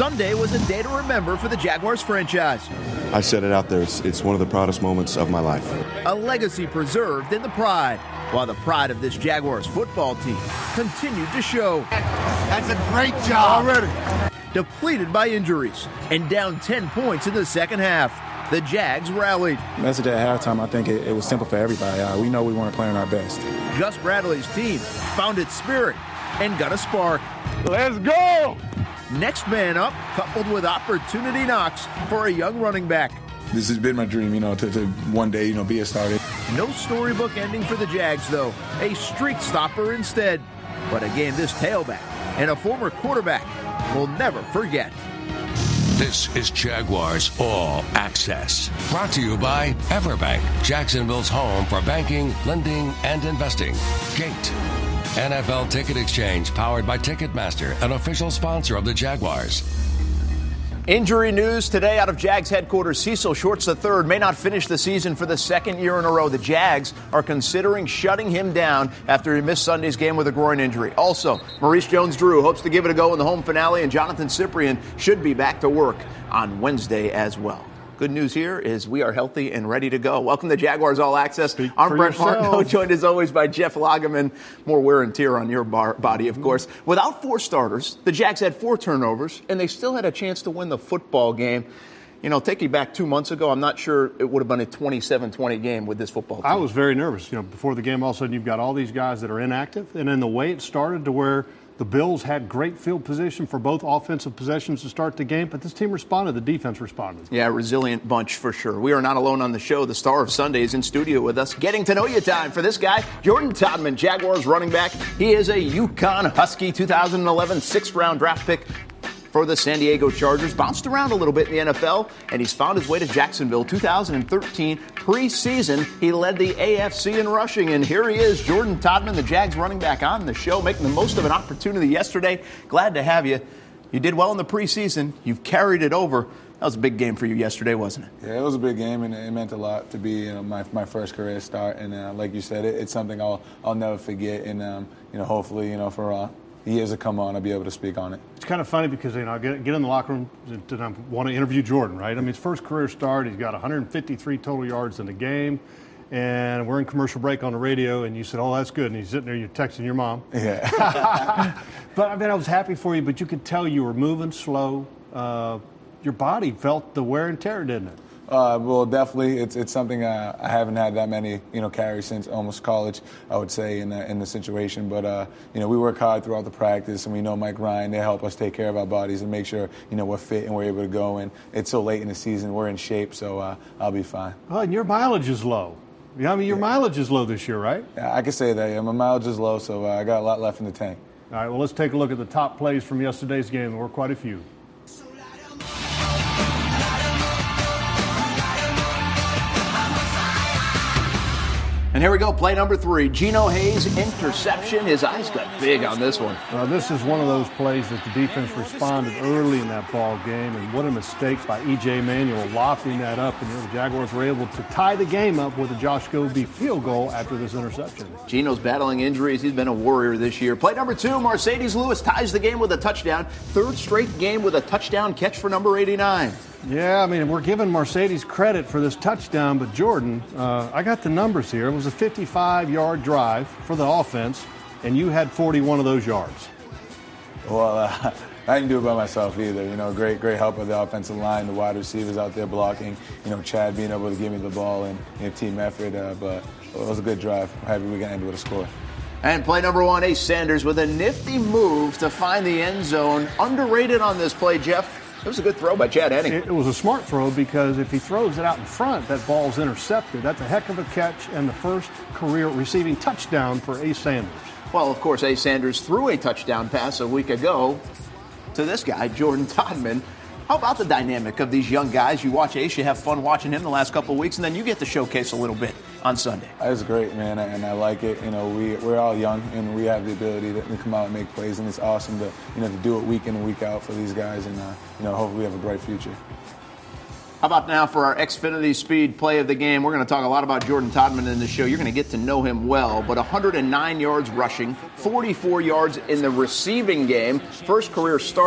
Sunday was a day to remember for the Jaguars franchise. I said it out there, it's one of the proudest moments of my life. A legacy preserved in the pride, while the pride of this Jaguars football team continued to show. That's a great job already. Depleted by injuries and down 10 points in the second half, the Jags rallied. Message at halftime, I think it was simple for everybody. We know we weren't playing our best. Gus Bradley's team found its spirit and got a spark. Let's go! Next man up, coupled with opportunity knocks for a young running back. This has been my dream, to one day, be a starter. No storybook ending for the Jags, though. A streak stopper instead. But a game this tailback and a former quarterback will never forget. This is Jaguars All Access. Brought to you by Everbank, Jacksonville's home for banking, lending, and investing. Gate. NFL Ticket Exchange, powered by Ticketmaster, an official sponsor of the Jaguars. Injury news today out of Jags headquarters. Cecil Shorts III may not finish the season for the second year in a row. The Jags are considering shutting him down after he missed Sunday's game with a groin injury. Also, Maurice Jones-Drew hopes to give it a go in the home finale, and Jonathan Cyprien should be back to work on Wednesday as well. Good news here is we are healthy and ready to go. Welcome to Jaguars All Access. I'm Brent Martineau, joined as always by Jeff Lageman. More wear and tear on your body, of course. Without four starters, the Jags had 4 turnovers, and they still had a chance to win the football game. Take you back 2 months ago, I'm not sure it would have been a 27-20 game with this football team. I was very nervous. Before the game, all of a sudden you've got all these guys that are inactive, and then the way it started to where the Bills had great field position for both offensive possessions to start the game, but this team responded. The defense responded. Yeah, resilient bunch for sure. We are not alone on the show. The star of Sunday is in studio with us. Getting to know you time for this guy, Jordan Todman, Jaguars running back. He is a UConn Husky 2011 6th-round draft pick for the San Diego Chargers. Bounced around a little bit in the NFL, and he's found his way to Jacksonville. 2013 preseason, he led the AFC in rushing, and here he is, Jordan Todman, the Jags running back, on the show, making the most of an opportunity yesterday. Glad to have you. You did well in the preseason. You've carried it over. That was a big game for you yesterday, wasn't it? Yeah, it was a big game, and it meant a lot to be my first career start. And like you said, it's something I'll never forget. And hopefully, for years to come on, I'll be able to speak on it. It's kind of funny because, I get in the locker room and I want to interview Jordan, right? His first career start, he's got 153 total yards in the game, and we're in commercial break on the radio, and you said, oh, that's good, and he's sitting there, you're texting your mom. Yeah. But, I was happy for you, but you could tell you were moving slow. Your body felt the wear and tear, didn't it? Well, definitely, it's something I haven't had that many, carries since almost college, I would say, in the situation. But, we work hard throughout the practice, and we know Mike Ryan, they help us take care of our bodies and make sure, we're fit and we're able to go. And it's so late in the season, we're in shape, so I'll be fine. Oh, and your mileage is low. Your mileage is low this year, right? Yeah, I can say that. Yeah, my mileage is low, so I got a lot left in the tank. All right, well, let's take a look at the top plays from yesterday's game. There were quite a few. And here we go, play number 3. Geno Hayes, interception. His eyes got big on this one. This is one of those plays that the defense responded early in that ball game, and what a mistake by E.J. Manuel lofting that up. And the Jaguars were able to tie the game up with a Josh Goby field goal after this interception. Geno's battling injuries. He's been a warrior this year. Play number 2, Mercedes Lewis ties the game with a touchdown. 3rd straight game with a touchdown catch for number 89. Yeah, we're giving Mercedes credit for this touchdown, but Jordan, I got the numbers here. It was a 55-yard drive for the offense, and you had 41 of those yards. Well, I didn't do it by myself either. Great help with the offensive line, the wide receivers out there blocking, Chad being able to give me the ball and team effort. But it was a good drive. I'm happy we got to end with a score. And play number 1, Ace Sanders with a nifty move to find the end zone. Underrated on this play, Jeff. It was a good throw by Chad Henne. It was a smart throw because if he throws it out in front, that ball's intercepted. That's a heck of a catch and the first career receiving touchdown for Ace Sanders. Well, of course, Ace Sanders threw a touchdown pass a week ago to this guy, Jordan Todman. How about the dynamic of these young guys? You watch Ace, you have fun watching him the last couple of weeks, and then you get to showcase a little bit on Sunday. It's great, man, and I like it. We're all young, and we have the ability to come out and make plays, and it's awesome to do it week in and week out for these guys, and hopefully we have a bright future. How about now for our Xfinity Speed play of the game? We're going to talk a lot about Jordan Todman in the show. You're going to get to know him well, but 109 yards rushing, 44 yards in the receiving game. First career start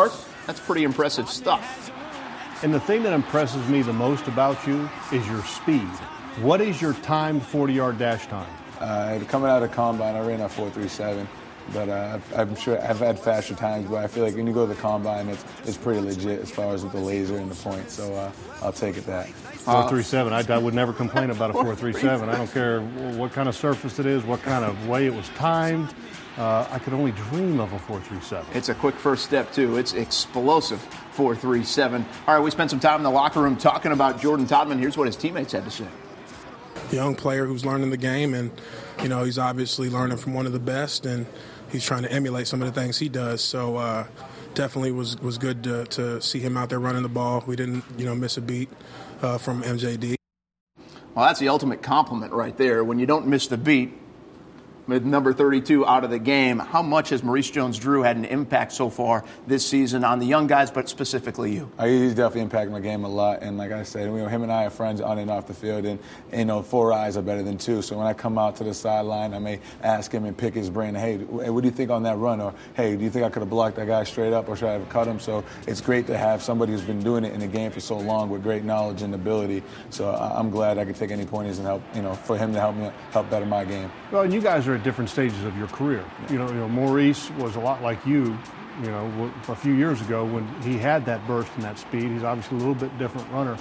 That's pretty impressive stuff. And the thing that impresses me the most about you is your speed. What is your timed 40-yard dash time? Coming out of the combine, I ran a 4.37. But I'm sure I've had faster times, but I feel like when you go to the combine, it's pretty legit as far as with the laser and the point. So I'll take it that. 4.37. I would never complain about a 4.37. I don't care what kind of surface it is, what kind of way it was timed. I could only dream of a 4.37. It's a quick first step, too. It's explosive 4.37. All right, we spent some time in the locker room talking about Jordan Todman. Here's what his teammates had to say. Young player who's learning the game, and, he's obviously learning from one of the best, and he's trying to emulate some of the things he does. So definitely was good to see him out there running the ball. We didn't, miss a beat from MJD. Well, that's the ultimate compliment right there. When you don't miss the beat with number 32 out of the game, how much has Maurice Jones-Drew had an impact so far this season on the young guys, but specifically you? He's definitely impacted my game a lot. And like I said, him and I are friends on and off the field. And, 4 eyes are better than 2. So when I come out to the sideline, I may ask him and pick his brain. Hey, what do you think on that run? Or, hey, do you think I could have blocked that guy straight up, or should I have cut him? So it's great to have somebody who's been doing it in the game for so long with great knowledge and ability. So I'm glad I could take any pointers and help, for him to help better my game. Well, and you guys are at different stages of your career. Maurice was a lot like you, a few years ago when he had that burst and that speed. He's obviously a little bit different runner.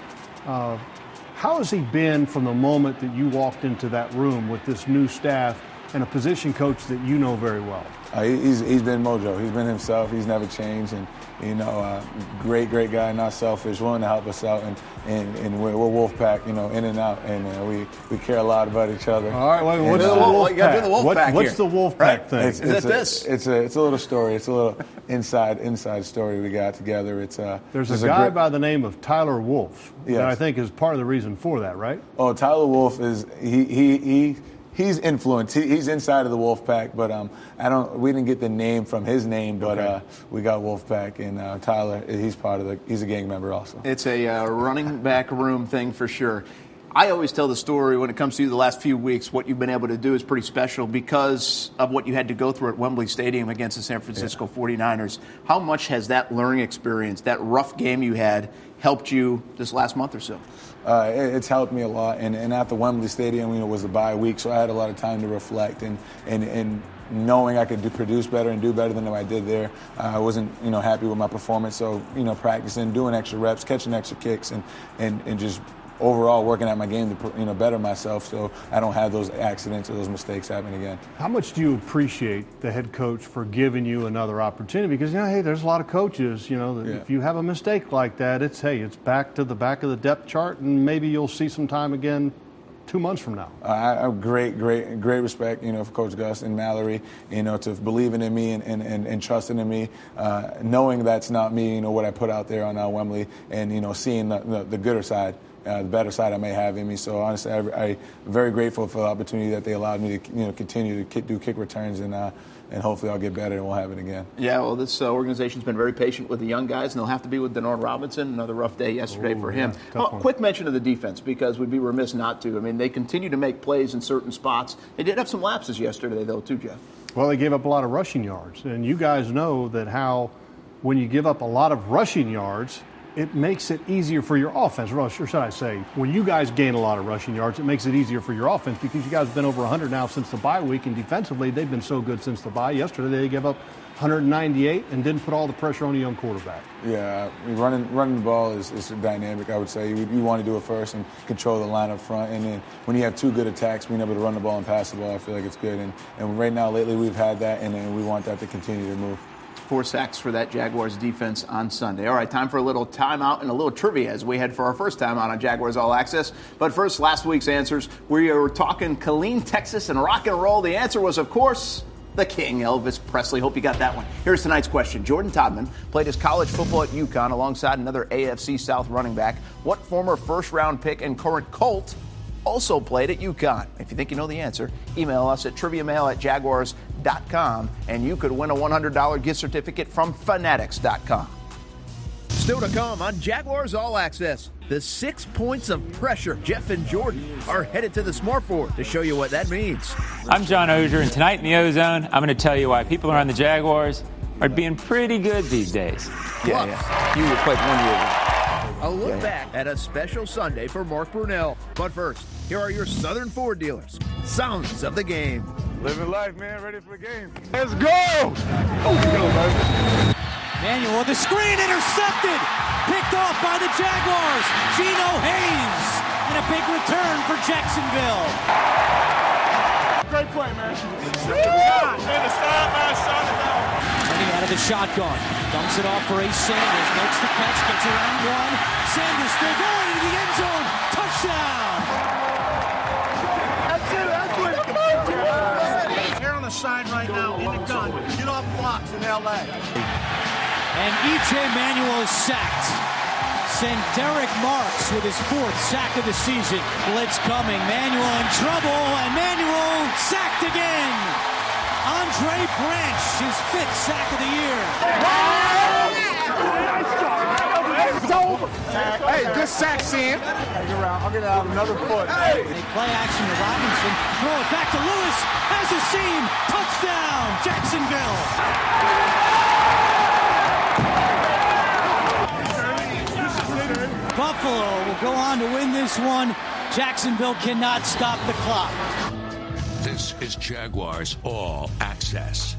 How has he been from the moment that you walked into that room with this new staff and a position coach that you know very well? He's been Mojo. He's been himself. He's never changed. And, great guy, not selfish, willing to help us out. And we're Wolfpack, in and out. And we care a lot about each other. All right, what's the Wolfpack? What's the Wolfpack thing? Is it this? It's a little story. It's a little inside story we got together. There's a guy by the name of Tyler Wolf that I think is part of the reason for that, right? Oh, Tyler Wolf is he's influenced. He's inside of the Wolfpack, but we didn't get the name from his name, but we got Wolfpack, and Tyler, he's a gang member also. It's a running back room thing for sure. I always tell the story when it comes to the last few weeks. What you've been able to do is pretty special because of what you had to go through at Wembley Stadium against the San Francisco 49ers. How much has that learning experience, that rough game you had, helped you this last month or so? It's helped me a lot, and at the Wembley Stadium, was the bye week, so I had a lot of time to reflect and knowing I could produce better and do better than I did there. I wasn't, happy with my performance, so practicing, doing extra reps, catching extra kicks, and just overall working at my game to better myself, so I don't have those accidents or those mistakes happen again. How much do you appreciate the head coach for giving you another opportunity? Because hey, there's a lot of coaches, if you have a mistake like that, it's back to the back of the depth chart, and maybe you'll see some time again 2 months from now. I have great respect, for Coach Gus and Mallory, to believing in me and trusting in me, knowing that's not me, what I put out there on Wembley, and seeing the gooder side. The better side I may have in me. So honestly, I'm very grateful for the opportunity that they allowed me to continue to do kick returns, and hopefully I'll get better and won't have it again. Yeah, well, this organization's been very patient with the young guys, and they'll have to be with Denard Robinson. Another rough day yesterday for him. Quick mention of the defense, because we'd be remiss not to. I mean, they continue to make plays in certain spots. They did have some lapses yesterday, though, too, Jeff. Well, they gave up a lot of rushing yards, and you guys know that when you give up a lot of rushing yards, it makes it easier for your offense. Or should I say, when you guys gain a lot of rushing yards, it makes it easier for your offense because you guys have been over 100 now since the bye week, and defensively they've been so good since the bye. Yesterday they gave up 198 and didn't put all the pressure on a young quarterback. Yeah, running the ball is dynamic, I would say. You want to do it first and control the line up front, and then when you have 2 good attacks, being able to run the ball and pass the ball, I feel like it's good. And right now, lately, we've had that, and we want that to continue to move. 4 sacks for that Jaguars defense on Sunday. All right, time for a little timeout and a little trivia as we head for our first time out on Jaguars All Access. But first, last week's answers. We were talking Killeen, Texas, and rock and roll. The answer was, of course, the King, Elvis Presley. Hope you got that one. Here's tonight's question. Jordan Todman played his college football at UConn alongside another AFC South running back. What former first-round pick and current Colt also played at UConn? If you think you know the answer, email us at triviamail@jaguars.com, and you could win a $100 gift certificate from Fanatics.com. Still to come on Jaguars All Access, the 6 points of pressure. Jeff and Jordan are headed to the Smart Board to show you what that means. I'm John Oehser, and tonight in the Ozone, I'm going to tell you why people around the Jaguars are being pretty good these days. Yeah. You were played 1 year ago. A look back at a special Sunday for Mark Brunell. But first, here are your Southern Ford dealers. Sounds of the game. Living life, man. Ready for the game. Let's go! Manuel with the screen, intercepted. Picked off by the Jaguars. Geno Hayes. And a big return for Jacksonville. Great play, man. Man, the sideline shot it down. Running out of the shotgun. Dumps it off for Ace Sanders. Makes the catch. Gets around one. Sanders still going into the end zone. Touchdown. That's it. That's what. Here on the side right now in the gun. Get off blocks in L.A. And E.J. Manuel is sacked. Send Derek Marks with his 4th sack of the season. Blitz coming. Manuel in trouble. And Manuel sacked again. Andre Branch, his 5th sack of the year. It's over. Hey, good sack, Sam. I'll get out another foot. They play action to Robinson. Throw it back to Lewis. Has a seam. Touchdown, Jacksonville. Buffalo will go on to win this one. Jacksonville cannot stop the clock. This is Jaguars All Access.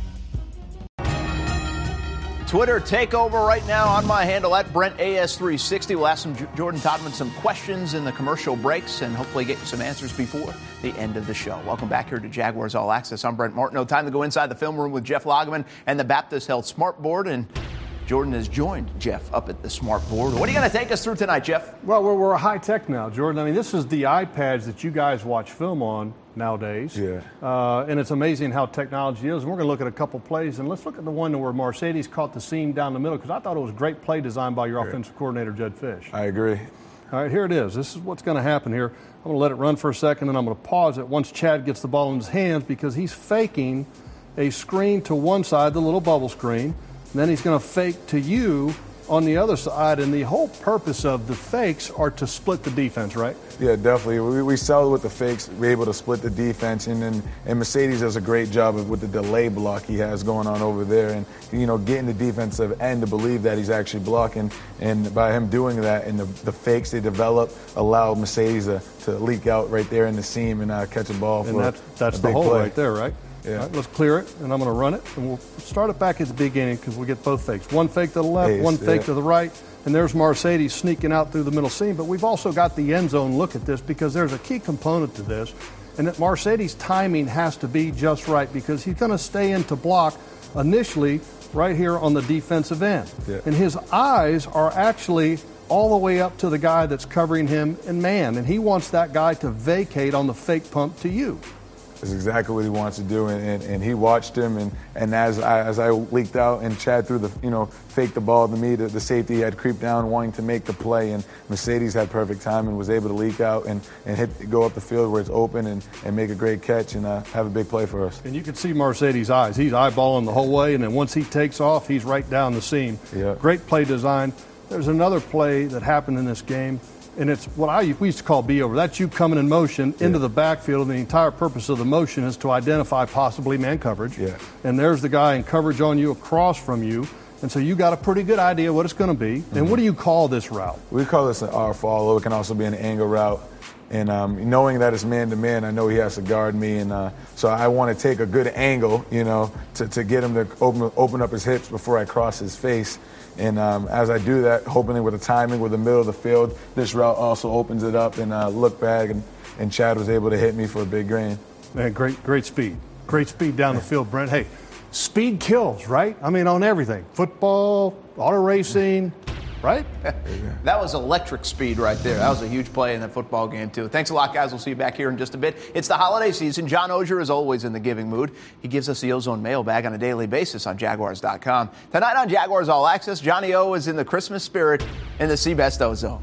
Twitter takeover right now on my handle at BrentAS360. We'll ask Jordan Todman some questions in the commercial breaks and hopefully get you some answers before the end of the show. Welcome back here to Jaguars All Access. I'm Brent Martineau. Time to go inside the film room with Jeff Lageman and the Baptist Health Smart Board. And Jordan has joined Jeff up at the Smart Board. What are you going to take us through tonight, Jeff? Well, we're high tech now, Jordan. I mean, this is the iPads that you guys watch film on nowadays. Yeah. And it's amazing how technology is. And we're going to look at a couple plays. And let's look at the one where Mercedes caught the seam down the middle, because I thought it was great play design by your offensive coordinator, Jed Fish. I agree. All right, here it is. This is what's going to happen here. I'm going to let it run for a second, and I'm going to pause it once Chad gets the ball in his hands, because he's faking a screen to one side, the little bubble screen. And then he's going to fake to you on the other side. And the whole purpose of the fakes are to split the defense, right? Yeah, definitely. We sell with the fakes. We're able to split the defense. And Mercedes does a great job with the delay block he has going on over there. And, getting the defensive end to believe that he's actually blocking. And by him doing that and the fakes they develop allow Mercedes to leak out right there in the seam and catch a ball. And that's the hole right there, right? Yeah. All right, let's clear it, and I'm going to run it, and we'll start it back at the beginning because we'll get both fakes. One fake to the left, one fake to the right, and there's Mercedes sneaking out through the middle seam. But we've also got the end zone look at this, because there's a key component to this, and that Mercedes' timing has to be just right, because he's going to stay in to block initially right here on the defensive end. Yeah. And his eyes are actually all the way up to the guy that's covering him in man, and he wants that guy to vacate on the fake pump to you. That's exactly what he wants to do, and he watched him, and as I leaked out and Chad threw faked the ball to me, the safety had creeped down wanting to make the play, and Mercedes had perfect time and was able to leak out and go up the field where it's open and make a great catch and have a big play for us. And you can see Mercedes' eyes. He's eyeballing the whole way, and then once he takes off, he's right down the seam. Yeah. Great play design. There's another play that happened in this game, and it's what we used to call B-over. That's you coming in motion into the backfield, and the entire purpose of the motion is to identify possibly man coverage. Yeah. And there's the guy in coverage on you across from you, and so you got a pretty good idea what it's going to be. And what do you call this route? We call this an R-follow. It can also be an angle route. And knowing that it's man-to-man, I know he has to guard me, and so I want to take a good angle, to get him to open up his hips before I cross his face. And as I do that, hoping with the timing with the middle of the field, this route also opens it up and look back, and Chad was able to hit me for a big gain. Man, great speed. Great speed down the field, Brent. Hey, speed kills, right? I mean, on everything. Football, auto racing, right? That was electric speed right there. That was a huge play in that football game, too. Thanks a lot, guys. We'll see you back here in just a bit. It's the holiday season. John Oehser is always in the giving mood. He gives us the Ozone mailbag on a daily basis on Jaguars.com. Tonight on Jaguars All Access, Johnny O is in the Christmas spirit in the Seabest Ozone.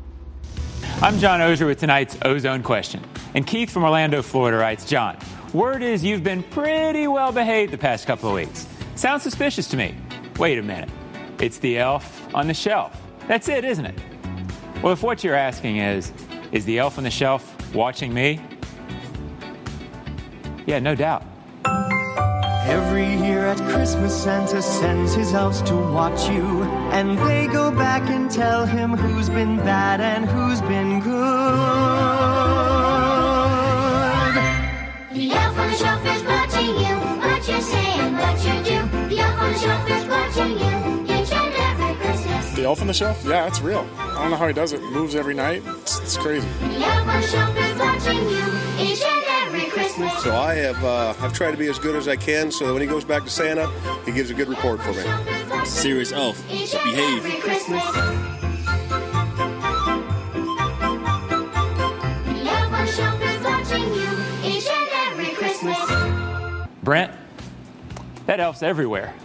I'm John Oehser with tonight's Ozone question. And Keith from Orlando, Florida writes, John, word is you've been pretty well behaved the past couple of weeks. Sounds suspicious to me. Wait a minute. It's the elf on the shelf. That's it, isn't it? Well, if what you're asking is the elf on the shelf watching me? Yeah, no doubt. Every year at Christmas, Santa sends his elves to watch you, and they go back and tell him who's been bad and who's been good. The elf on the shelf is watching you, what you say and what you do. The elf on the shelf is watching you, each and every Christmas. The elf on the shelf? Yeah, it's real. I don't know how he does it. It moves every night. It's crazy. The elf on the shelf is watching you, each and every Christmas. So I've tried to be as good as I can so that when he goes back to Santa, he gives a good report for me. Serious elf. Behave. Every Christmas. The elf on the shelf is watching you, each and every Christmas. Brent, that elf's everywhere.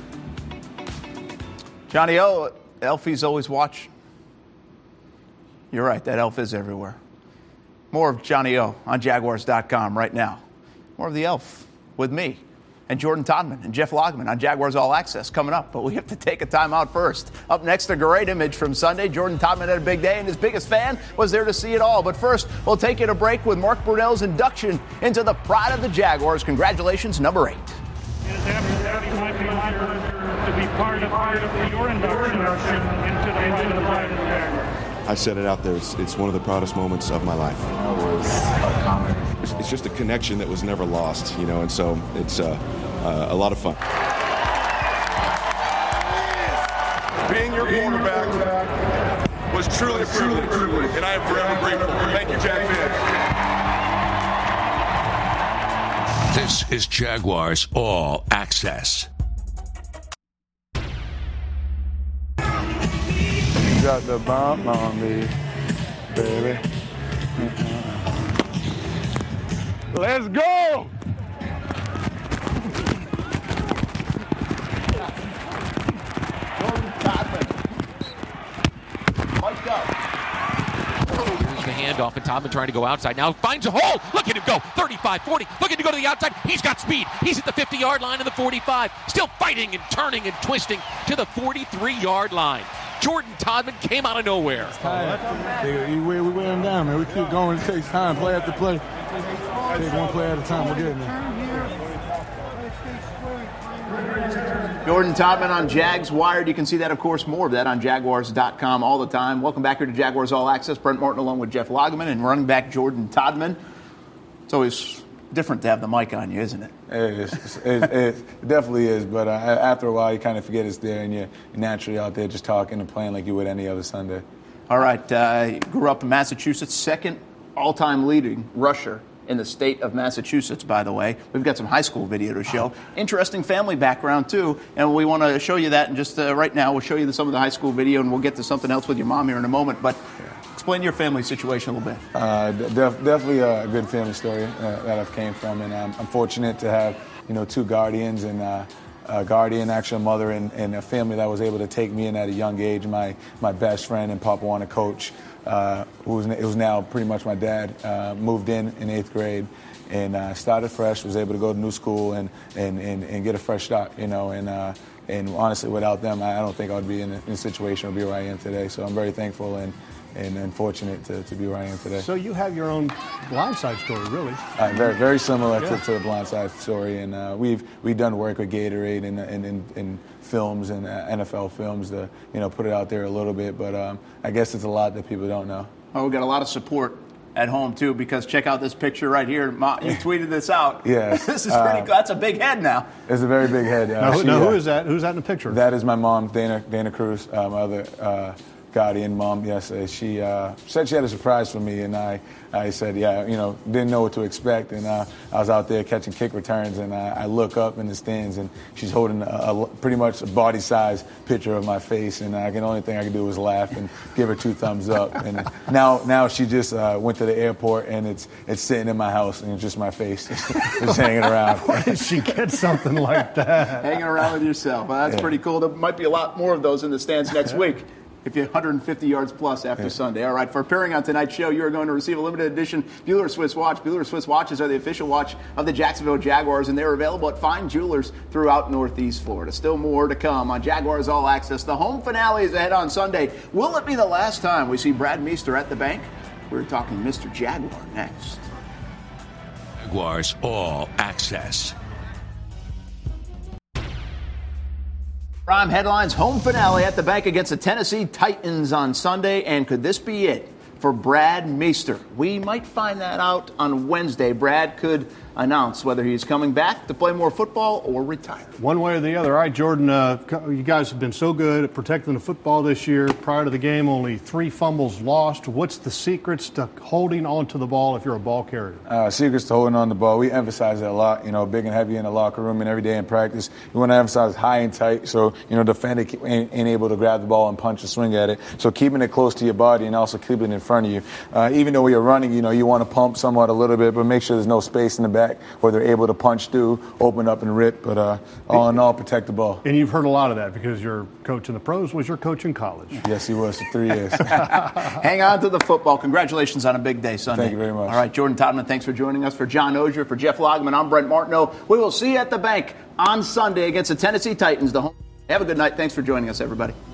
Johnny O, Elfie's always watch. You're right, that elf is everywhere. More of Johnny O on Jaguars.com right now. More of the elf with me and Jordan Todman and Jeff Logman on Jaguars All Access coming up. But we have to take a timeout first. Up next, a great image from Sunday. Jordan Todman had a big day, and his biggest fan was there to see it all. But first, we'll take you to break with Mark Brunell's induction into the pride of the Jaguars. Congratulations, number 8. To be part of your induction into the pride of the Jaguars. I said it out there. It's one of the proudest moments of my life. It's just a connection that was never lost, you know, and so it's a lot of fun. Being your quarterback was truly a privilege, and I am forever grateful. Thank you, Jag fans. This is Jaguars All Access. Got the bump on me, baby. Let's go! Here's the handoff, and Todman trying to go outside. Now finds a hole. Look at him go. 35, 40. Looking to go to the outside. He's got speed. He's at the 50-yard line and the 45. Still fighting and turning and twisting to the 43-yard line. Jordan Todman came out of nowhere. We wear him down, man. We keep going. It takes time, play after play. Take one play at a time. We're good, man. Jordan Todman on Jags Wired. You can see that, of course, more of that on Jaguars.com all the time. Welcome back here to Jaguars All Access. Brent Martin along with Jeff Logman and running back Jordan Todman. It's always different to have the mic on you, isn't it? It definitely is, but after a while you kind of forget it's there and you're naturally out there just talking and playing like you would any other Sunday. All right, grew up in Massachusetts, second all-time leading rusher in the state of Massachusetts, by the way. We've got some high school video to show. Interesting family background, too, and we want to show you that in just right now. We'll show you some of the high school video, and we'll get to something else with your mom here in a moment, but explain your family situation a little bit. Definitely a good family story that I've came from, and I'm fortunate to have, two guardians and a guardian, actually a mother, and a family that was able to take me in at a young age. My best friend and Pop Warner coach, who's now pretty much my dad, moved in 8th grade and started fresh, was able to go to new school and get a fresh start, and honestly, without them, I don't think I would be in a situation or be where I am today. So I'm very thankful and fortunate to be where I am today. So you have your own blindside story, really. Very, very similar to the blindside story, and we've done work with Gatorade in films and NFL films to put it out there a little bit, but I guess it's a lot that people don't know. Oh, we got a lot of support at home too, because check out this picture right here. You tweeted this out. Yes. This is pretty cool. That's a big head now. It's a very big head. Now, who is that? Who's that in the picture? That is my mom, Dana Cruz, my other guardian mom. Yes, she said she had a surprise for me, and I said, didn't know what to expect, and I was out there catching kick returns, and I look up in the stands, and she's holding a pretty much a body-size picture of my face, and the only thing I could do was laugh and give her 2 thumbs up. And now she just went to the airport, and it's sitting in my house, and it's just my face just hanging around. Where did she get something like that? Hanging around with yourself. Well, that's pretty cool. There might be a lot more of those in the stands next week. If you're 150 yards plus after Sunday. All right, for appearing on tonight's show, you are going to receive a limited edition Buehler Swiss watch. Buehler Swiss watches are the official watch of the Jacksonville Jaguars, and they're available at fine jewelers throughout Northeast Florida. Still more to come on Jaguars All Access. The home finale is ahead on Sunday. Will it be the last time we see Brad Meester at the bank? We're talking Mr. Jaguar next. Jaguars All Access. Prime headlines, home finale at the bank against the Tennessee Titans on Sunday. And could this be it for Brad Meester? We might find that out on Wednesday. Brad could announce whether he's coming back to play more football or retire. One way or the other. All right, Jordan, you guys have been so good at protecting the football this year. Prior to the game, only 3 fumbles lost. What's the secrets to holding on to the ball if you're a ball carrier? Secrets to holding on to the ball. We emphasize that a lot, big and heavy in the locker room and every day in practice. We want to emphasize high and tight so, defender ain't able to grab the ball and punch or swing at it. So keeping it close to your body and also keeping it in front of you. Even though when you're running, you want to pump somewhat a little bit, but make sure there's no space in the back where they're able to punch through, open up and rip, but all in all, protect the ball. And you've heard a lot of that because your coach in the pros was your coach in college. Yes, he was for 3 years. Hang on to the football. Congratulations on a big day Sunday. Thank you very much. All right, Jordan Todman, thanks for joining us. For John Oehser, for Jeff Logman, I'm Brent Martineau. We will see you at the bank on Sunday against the Tennessee Titans. Have a good night. Thanks for joining us, everybody.